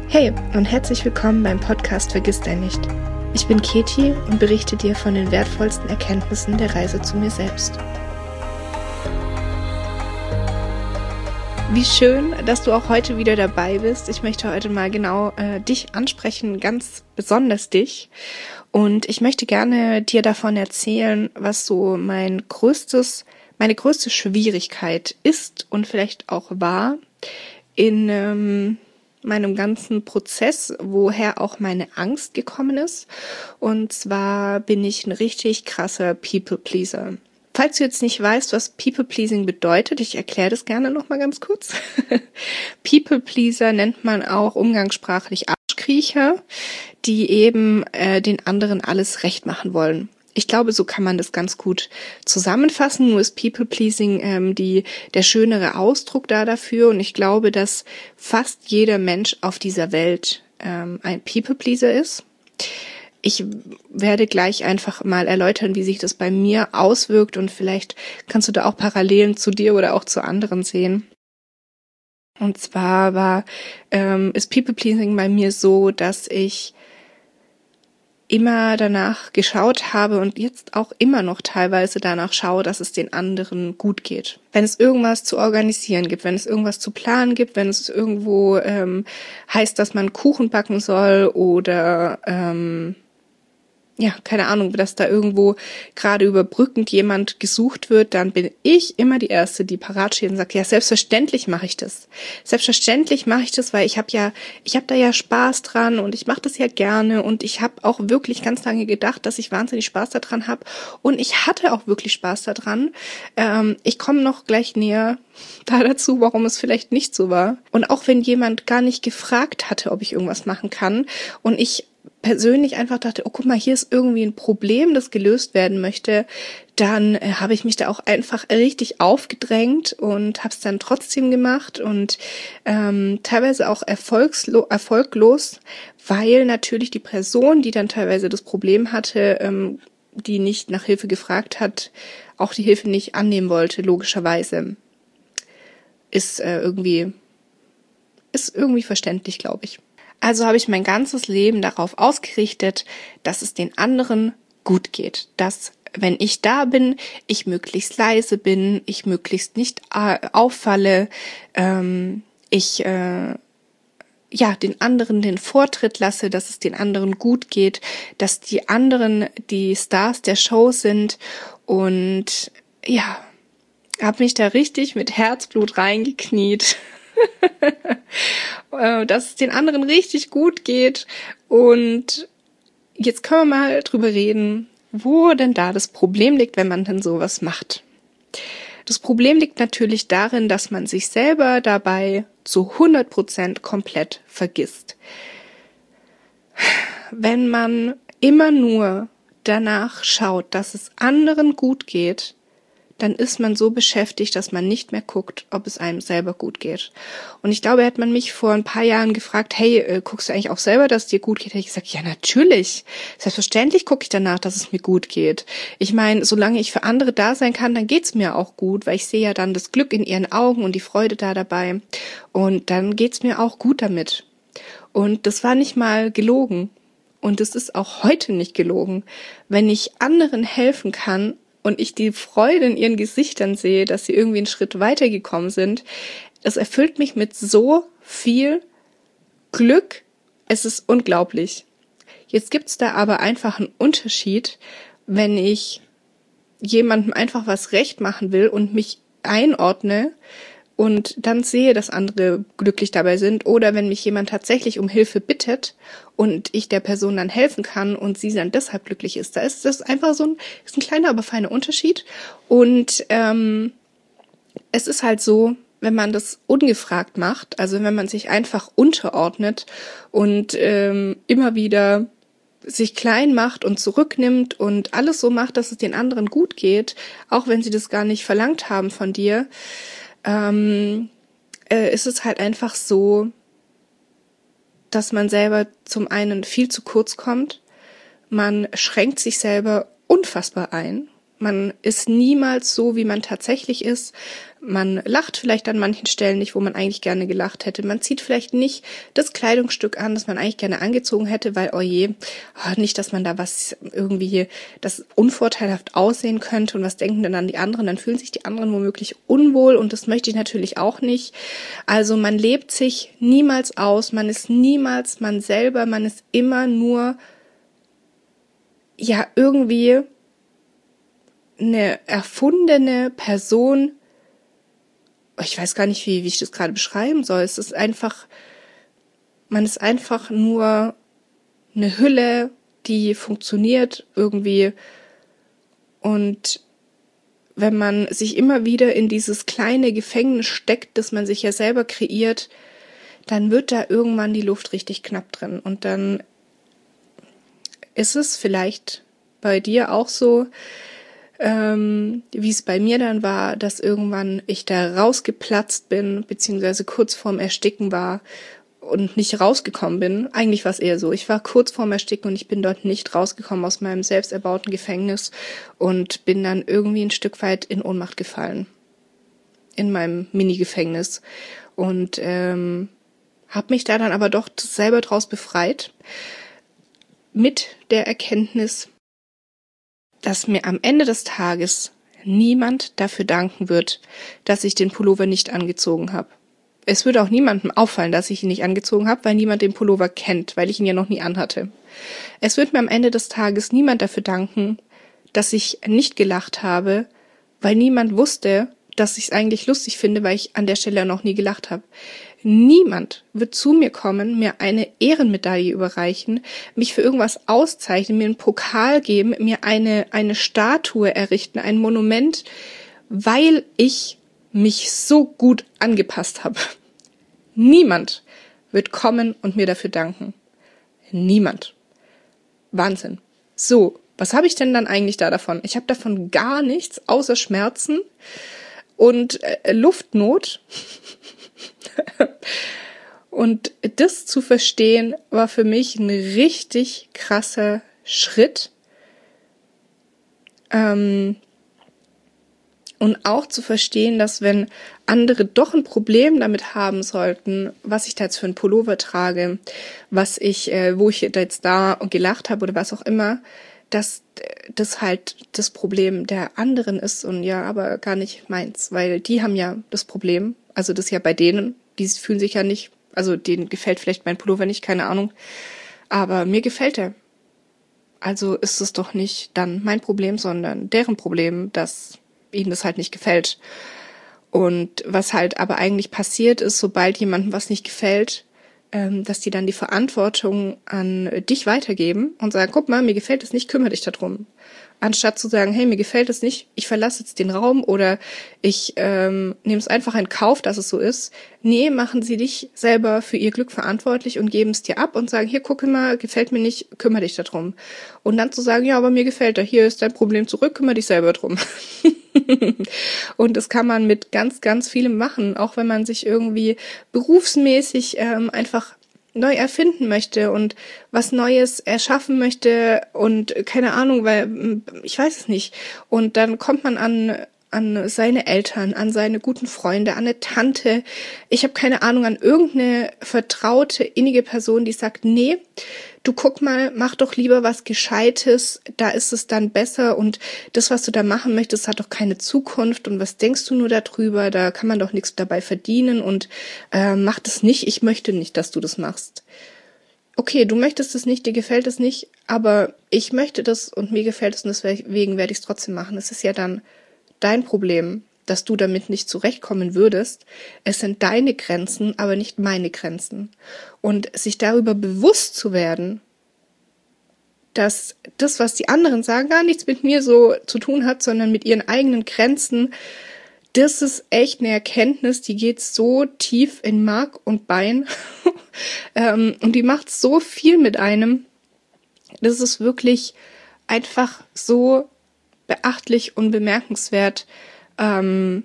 Hey und herzlich willkommen beim Podcast Vergiss dein nicht. Ich bin Keti und berichte dir von den wertvollsten Erkenntnissen der Reise zu mir selbst. Wie schön, dass du auch heute wieder dabei bist. Ich möchte heute mal genau dich ansprechen, ganz besonders dich. Und ich möchte gerne dir davon erzählen, was so meine größte Schwierigkeit ist und vielleicht auch war in meinem ganzen Prozess, woher auch meine Angst gekommen ist. Und zwar bin ich ein richtig krasser People-Pleaser. Falls du jetzt nicht weißt, was People-Pleasing bedeutet, ich erkläre das gerne nochmal ganz kurz. People-Pleaser nennt man auch umgangssprachlich Arschkriecher, die eben den anderen alles recht machen wollen. Ich glaube, so kann man das ganz gut zusammenfassen. Nur ist People-Pleasing der schönere Ausdruck dafür. Und ich glaube, dass fast jeder Mensch auf dieser Welt ein People-Pleaser ist. Ich werde gleich einfach mal erläutern, wie sich das bei mir auswirkt. Und vielleicht kannst du da auch Parallelen zu dir oder auch zu anderen sehen. Und zwar ist People-Pleasing bei mir so, dass ich immer danach geschaut habe und jetzt auch immer noch teilweise danach schaue, dass es den anderen gut geht. Wenn es irgendwas zu organisieren gibt, wenn es irgendwas zu planen gibt, wenn es irgendwo heißt, dass man Kuchen backen soll oder keine Ahnung, dass da irgendwo gerade überbrückend jemand gesucht wird, dann bin ich immer die Erste, die parat steht und sagt, ja, selbstverständlich mache ich das. Selbstverständlich mache ich das, weil ich habe da ja Spaß dran und ich mache das ja gerne und ich habe auch wirklich ganz lange gedacht, dass ich wahnsinnig Spaß daran habe und ich hatte auch wirklich Spaß daran. Ich komme noch gleich näher dazu, warum es vielleicht nicht so war. Und auch wenn jemand gar nicht gefragt hatte, ob ich irgendwas machen kann und ich persönlich einfach dachte, oh guck mal, hier ist irgendwie ein Problem, das gelöst werden möchte, dann habe ich mich da auch einfach richtig aufgedrängt und habe es dann trotzdem gemacht und teilweise auch erfolglos, weil natürlich die Person, die dann teilweise das Problem hatte, die nicht nach Hilfe gefragt hat, auch die Hilfe nicht annehmen wollte, logischerweise. Ist irgendwie verständlich, glaube ich. Also habe ich mein ganzes Leben darauf ausgerichtet, dass es den anderen gut geht. Dass, wenn ich da bin, ich möglichst leise bin, ich möglichst nicht auffalle, ich den anderen den Vortritt lasse, dass es den anderen gut geht, dass die anderen die Stars der Show sind und ja, habe mich da richtig mit Herzblut reingekniet. Dass es den anderen richtig gut geht. Und jetzt können wir mal drüber reden, wo denn da das Problem liegt, wenn man denn sowas macht. Das Problem liegt natürlich darin, dass man sich selber dabei zu 100% komplett vergisst. Wenn man immer nur danach schaut, dass es anderen gut geht, dann ist man so beschäftigt, dass man nicht mehr guckt, ob es einem selber gut geht. Und ich glaube, hätte man mich vor ein paar Jahren gefragt, hey, guckst du eigentlich auch selber, dass es dir gut geht? Hätte ich gesagt, ja, natürlich. Selbstverständlich gucke ich danach, dass es mir gut geht. Ich meine, solange ich für andere da sein kann, dann geht's mir auch gut, weil ich sehe ja dann das Glück in ihren Augen und die Freude da dabei. Und dann geht's mir auch gut damit. Und das war nicht mal gelogen. Und es ist auch heute nicht gelogen. Wenn ich anderen helfen kann, und ich die Freude in ihren Gesichtern sehe, dass sie irgendwie einen Schritt weitergekommen sind, das erfüllt mich mit so viel Glück. Es ist unglaublich. Jetzt gibt's da aber einfach einen Unterschied, wenn ich jemandem einfach was recht machen will und mich einordne und dann sehe, dass andere glücklich dabei sind, oder wenn mich jemand tatsächlich um Hilfe bittet und ich der Person dann helfen kann und sie dann deshalb glücklich ist. Da ist das einfach ist ein kleiner, aber feiner Unterschied. Und es ist halt so, wenn man das ungefragt macht, also wenn man sich einfach unterordnet und immer wieder sich klein macht und zurücknimmt und alles so macht, dass es den anderen gut geht, auch wenn sie das gar nicht verlangt haben von dir, ist es halt einfach so, dass man selber zum einen viel zu kurz kommt, man schränkt sich selber unfassbar ein, Man ist niemals so, wie man tatsächlich ist. Man lacht vielleicht an manchen Stellen nicht, wo man eigentlich gerne gelacht hätte. Man zieht vielleicht nicht das Kleidungsstück an, das man eigentlich gerne angezogen hätte, weil, oh je, nicht, dass man da was irgendwie, das unvorteilhaft aussehen könnte und was denken denn dann die anderen? Dann fühlen sich die anderen womöglich unwohl und das möchte ich natürlich auch nicht. Also man lebt sich niemals aus, man ist niemals man selber, man ist immer nur, ja, irgendwie eine erfundene Person. Ich weiß gar nicht, wie ich das gerade beschreiben soll. Es ist einfach, man ist einfach nur eine Hülle, die funktioniert irgendwie. Und wenn man sich immer wieder in dieses kleine Gefängnis steckt, das man sich ja selber kreiert, dann wird da irgendwann die Luft richtig knapp drin. Und dann ist es vielleicht bei dir auch so, wie es bei mir dann war, dass irgendwann ich da rausgeplatzt bin, beziehungsweise kurz vorm Ersticken war und nicht rausgekommen bin. Eigentlich war es eher so, ich war kurz vorm Ersticken und ich bin dort nicht rausgekommen aus meinem selbst erbauten Gefängnis und bin dann irgendwie ein Stück weit in Ohnmacht gefallen. In meinem Mini-Gefängnis. Und habe mich da dann aber doch selber draus befreit. Mit der Erkenntnis, dass mir am Ende des Tages niemand dafür danken wird, dass ich den Pullover nicht angezogen habe. Es würde auch niemandem auffallen, dass ich ihn nicht angezogen habe, weil niemand den Pullover kennt, weil ich ihn ja noch nie anhatte. Es wird mir am Ende des Tages niemand dafür danken, dass ich nicht gelacht habe, weil niemand wusste, dass ich es eigentlich lustig finde, weil ich an der Stelle noch nie gelacht habe. Niemand wird zu mir kommen, mir eine Ehrenmedaille überreichen, mich für irgendwas auszeichnen, mir einen Pokal geben, mir eine Statue errichten, ein Monument, weil ich mich so gut angepasst habe. Niemand wird kommen und mir dafür danken. Niemand. Wahnsinn. So, was habe ich denn dann eigentlich da davon? Ich habe davon gar nichts, außer Schmerzen und Luftnot. Und das zu verstehen, war für mich ein richtig krasser Schritt. Und auch zu verstehen, dass wenn andere doch ein Problem damit haben sollten, was ich da jetzt für einen Pullover trage, wo ich jetzt da gelacht habe oder was auch immer, dass das halt das Problem der anderen ist und ja, aber gar nicht meins, weil die haben ja das Problem, also das ist ja bei denen, die fühlen sich ja nicht, also denen gefällt vielleicht mein Pullover nicht, keine Ahnung, aber mir gefällt er. Also ist es doch nicht dann mein Problem, sondern deren Problem, dass ihnen das halt nicht gefällt. Und was halt aber eigentlich passiert ist, sobald jemandem was nicht gefällt, dass die dann die Verantwortung an dich weitergeben und sagen, guck mal, mir gefällt es nicht, kümmere dich darum. Anstatt zu sagen, hey, mir gefällt es nicht, ich verlasse jetzt den Raum oder ich nehme es einfach in Kauf, dass es so ist. Nee, machen sie dich selber für ihr Glück verantwortlich und geben es dir ab und sagen, hier, guck mal, gefällt mir nicht, kümmere dich darum. Und dann zu sagen, ja, aber mir gefällt er, hier ist dein Problem zurück, kümmere dich selber drum. Und das kann man mit ganz, ganz vielem machen, auch wenn man sich irgendwie berufsmäßig einfach neu erfinden möchte und was Neues erschaffen möchte und keine Ahnung, weil ich weiß es nicht. Und dann kommt man an seine Eltern, an seine guten Freunde, an eine Tante, ich habe keine Ahnung, an irgendeine vertraute, innige Person, die sagt, nee, du guck mal, mach doch lieber was Gescheites, da ist es dann besser und das, was du da machen möchtest, hat doch keine Zukunft und was denkst du nur darüber, da kann man doch nichts dabei verdienen und mach das nicht, ich möchte nicht, dass du das machst. Okay, du möchtest es nicht, dir gefällt es nicht, aber ich möchte das und mir gefällt es und deswegen werde ich es trotzdem machen. Es ist ja dann dein Problem, dass du damit nicht zurechtkommen würdest. Es sind deine Grenzen, aber nicht meine Grenzen. Und sich darüber bewusst zu werden, dass das, was die anderen sagen, gar nichts mit mir so zu tun hat, sondern mit ihren eigenen Grenzen, das ist echt eine Erkenntnis, die geht so tief in Mark und Bein und die macht so viel mit einem. Das ist wirklich einfach so beachtlich und bemerkenswert. Ja,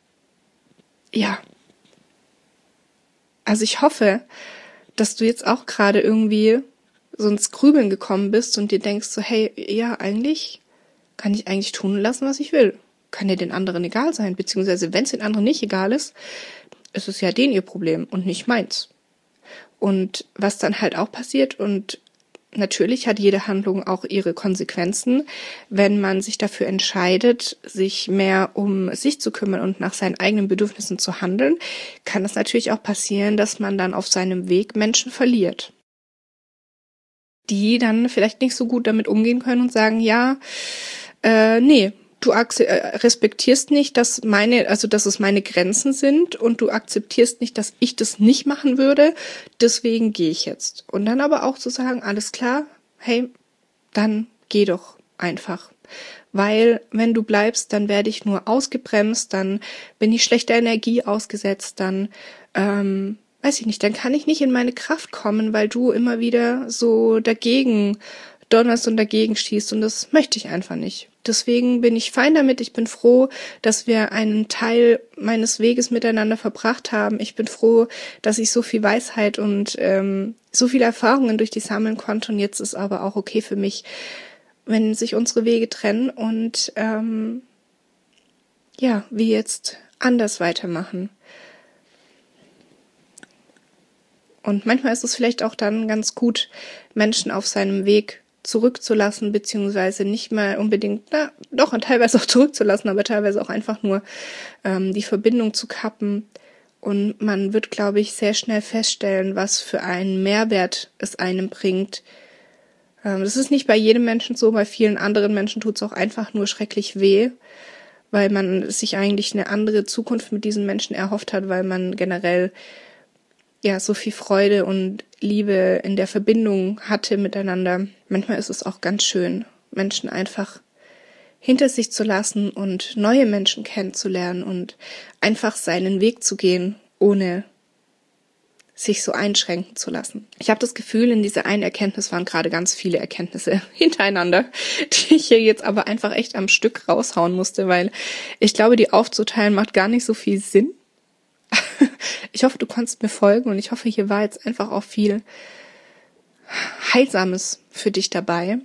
also ich hoffe, dass du jetzt auch gerade irgendwie so ins Grübeln gekommen bist und dir denkst so, hey, ja, eigentlich kann ich eigentlich tun und lassen, was ich will. Kann ja den anderen egal sein, beziehungsweise wenn es den anderen nicht egal ist, ist es ja denen ihr Problem und nicht meins. Und was dann halt auch passiert, und natürlich hat jede Handlung auch ihre Konsequenzen, wenn man sich dafür entscheidet, sich mehr um sich zu kümmern und nach seinen eigenen Bedürfnissen zu handeln, kann es natürlich auch passieren, dass man dann auf seinem Weg Menschen verliert, die dann vielleicht nicht so gut damit umgehen können und sagen, ja, nee, du respektierst nicht, dass es meine Grenzen sind, und du akzeptierst nicht, dass ich das nicht machen würde, deswegen gehe ich jetzt. Und dann aber auch zu sagen, alles klar, hey, dann geh doch einfach. Weil wenn du bleibst, dann werde ich nur ausgebremst, dann bin ich schlechter Energie ausgesetzt, dann, weiß ich nicht, dann kann ich nicht in meine Kraft kommen, weil du immer wieder so dagegen donnerst und dagegen schießt, und das möchte ich einfach nicht. Deswegen bin ich fein damit. Ich bin froh, dass wir einen Teil meines Weges miteinander verbracht haben. Ich bin froh, dass ich so viel Weisheit und so viele Erfahrungen durch die sammeln konnte. Und jetzt ist aber auch okay für mich, wenn sich unsere Wege trennen und wir jetzt anders weitermachen. Und manchmal ist es vielleicht auch dann ganz gut, Menschen auf seinem Weg zurückzulassen, beziehungsweise nicht mal unbedingt, teilweise auch zurückzulassen, aber teilweise auch einfach nur die Verbindung zu kappen. Und man wird, glaube ich, sehr schnell feststellen, was für einen Mehrwert es einem bringt. Das ist nicht bei jedem Menschen so, bei vielen anderen Menschen tut es auch einfach nur schrecklich weh, weil man sich eigentlich eine andere Zukunft mit diesen Menschen erhofft hat, weil man generell so viel Freude und Liebe in der Verbindung hatte miteinander. Manchmal ist es auch ganz schön, Menschen einfach hinter sich zu lassen und neue Menschen kennenzulernen und einfach seinen Weg zu gehen, ohne sich so einschränken zu lassen. Ich habe das Gefühl, in dieser einen Erkenntnis waren gerade ganz viele Erkenntnisse hintereinander, die ich hier jetzt aber einfach echt am Stück raushauen musste, weil ich glaube, die aufzuteilen macht gar nicht so viel Sinn. Ich hoffe, du konntest mir folgen, und ich hoffe, hier war jetzt einfach auch viel Heilsames für dich dabei.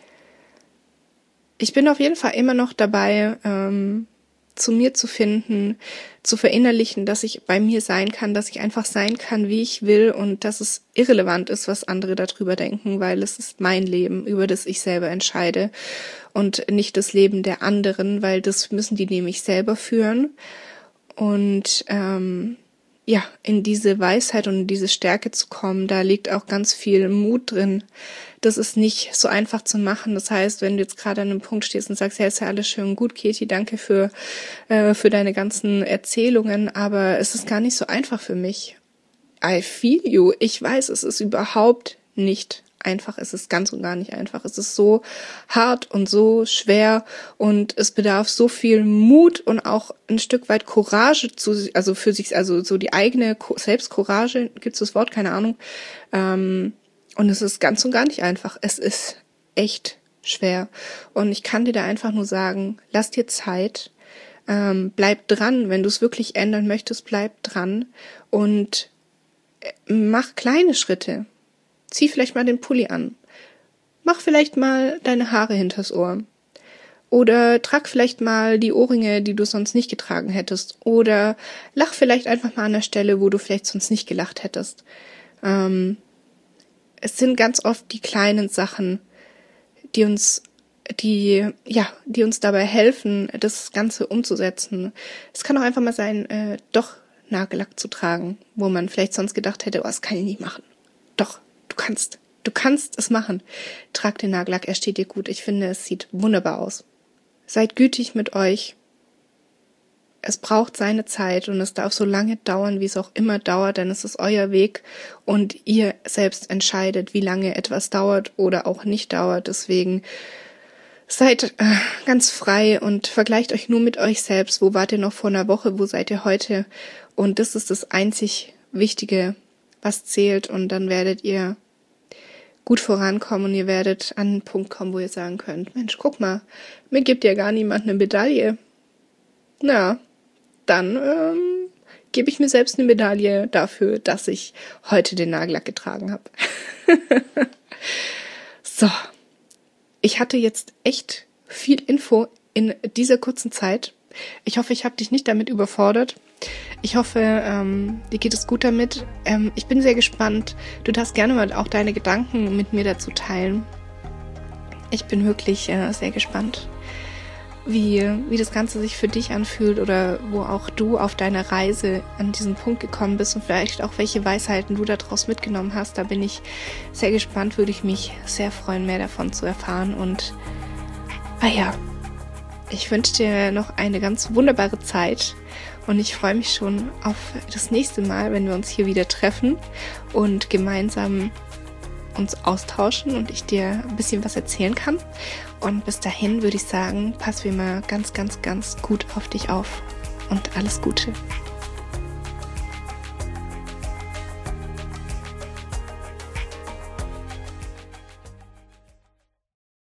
Ich bin auf jeden Fall immer noch dabei, zu mir zu finden, zu verinnerlichen, dass ich bei mir sein kann, dass ich einfach sein kann, wie ich will, und dass es irrelevant ist, was andere darüber denken, weil es ist mein Leben, über das ich selber entscheide, und nicht das Leben der anderen, weil das müssen die nämlich selber führen. Und in diese Weisheit und in diese Stärke zu kommen, da liegt auch ganz viel Mut drin. Das ist nicht so einfach zu machen. Das heißt, wenn du jetzt gerade an einem Punkt stehst und sagst, ja, ist ja alles schön und gut, Katie, danke für deine ganzen Erzählungen, aber es ist gar nicht so einfach für mich. I feel you. Ich weiß, es ist überhaupt nicht einfach. Es ist ganz und gar nicht einfach. Es ist so hart und so schwer, und es bedarf so viel Mut und auch ein Stück weit Courage für sich, also so die eigene Selbstcourage, gibt's das Wort? Keine Ahnung. Und es ist ganz und gar nicht einfach. Es ist echt schwer. Und ich kann dir da einfach nur sagen, lass dir Zeit, bleib dran. Wenn du es wirklich ändern möchtest, bleib dran und mach kleine Schritte. Zieh vielleicht mal den Pulli an. Mach vielleicht mal deine Haare hinters Ohr. Oder trag vielleicht mal die Ohrringe, die du sonst nicht getragen hättest. Oder lach vielleicht einfach mal an der Stelle, wo du vielleicht sonst nicht gelacht hättest. Es sind ganz oft die kleinen Sachen, die uns dabei helfen, das Ganze umzusetzen. Es kann auch einfach mal sein, doch Nagellack zu tragen, wo man vielleicht sonst gedacht hätte, das kann ich nicht machen. Doch. Du kannst es machen. Trag den Nagellack, er steht dir gut. Ich finde, es sieht wunderbar aus. Seid gütig mit euch. Es braucht seine Zeit, und es darf so lange dauern, wie es auch immer dauert, denn es ist euer Weg, und ihr selbst entscheidet, wie lange etwas dauert oder auch nicht dauert. Deswegen seid ganz frei und vergleicht euch nur mit euch selbst. Wo wart ihr noch vor einer Woche? Wo seid ihr heute? Und das ist das einzig Wichtige, was zählt, und dann werdet ihr gut vorankommen, und ihr werdet an einen Punkt kommen, wo ihr sagen könnt, Mensch, guck mal, mir gibt ja gar niemand eine Medaille. Na, dann gebe ich mir selbst eine Medaille dafür, dass ich heute den Nagellack getragen habe. So, ich hatte jetzt echt viel Info in dieser kurzen Zeit. Ich hoffe, ich habe dich nicht damit überfordert. Ich hoffe, dir geht es gut damit. Ich bin sehr gespannt. Du darfst gerne mal auch deine Gedanken mit mir dazu teilen. Ich bin wirklich sehr gespannt, wie das Ganze sich für dich anfühlt oder wo auch du auf deiner Reise an diesen Punkt gekommen bist und vielleicht auch welche Weisheiten du daraus mitgenommen hast. Da bin ich sehr gespannt, würde ich mich sehr freuen, mehr davon zu erfahren. Und ich wünsche dir noch eine ganz wunderbare Zeit und ich freue mich schon auf das nächste Mal, wenn wir uns hier wieder treffen und gemeinsam uns austauschen und ich dir ein bisschen was erzählen kann. Und bis dahin würde ich sagen, pass wie immer ganz, ganz, ganz gut auf dich auf und alles Gute.